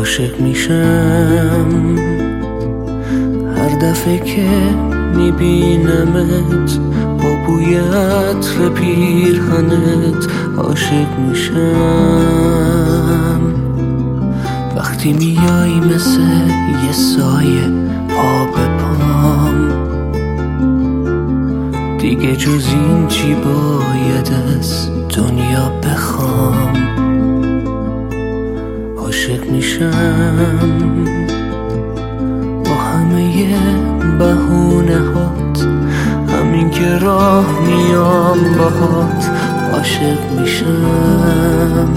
عاشق میشم هر دفعه که میبینمت با بوی عطر پیرهنت. عاشق میشم وقتی میای مثل یه سایه پا به پام. دیگه جز این چی باید از دنیا بخوام. عاشق میشم با همه بهونه هات، همین که راه میام باهات. عاشق میشم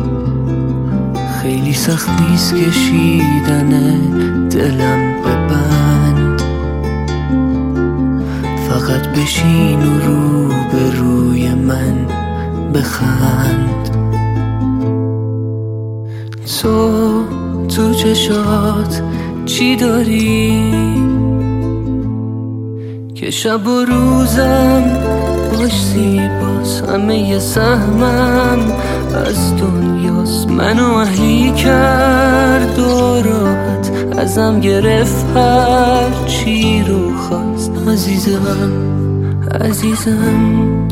خیلی سخت نیست کشیدن دلم ببند، فقط بشین و رو به روی من بخند. تو چشات چی داری که شب و روزم باش زیباست؟ همه سهمم از دنیاست، منو اهلی کرد و راحت ازم گرفت هر چی رو خواست. عزیزم عزیزم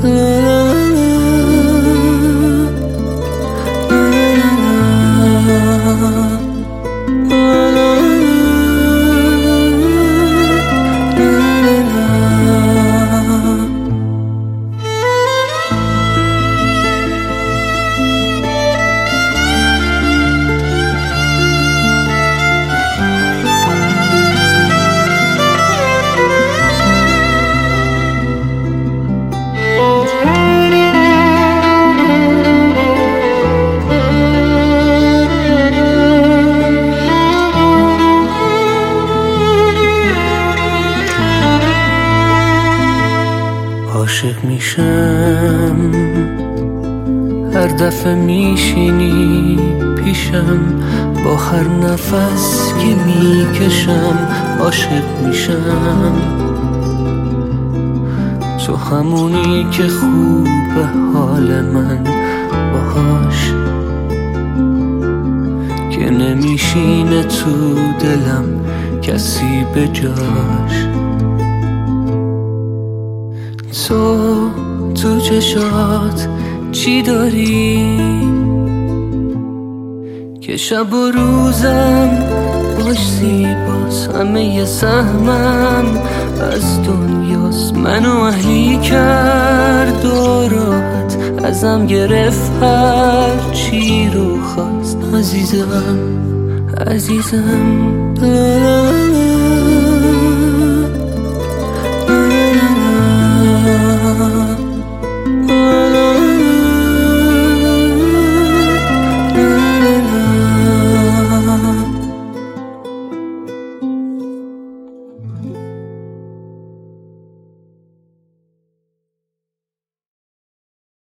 عاشق میشم هر دفعه میشینی پیشم با هر نفس که میکشم. عاشق میشم تو همونی که خوبه حال من باهاش، که نمیشینه تو دلم کسی به جاش. تو چشات چی داری که شب و روزم باش زیباست؟ همه سهمم از دنیاست، منو اهلی کرد و راحت ازم گرفت هر چی رو خواست. عزیزم عزیزم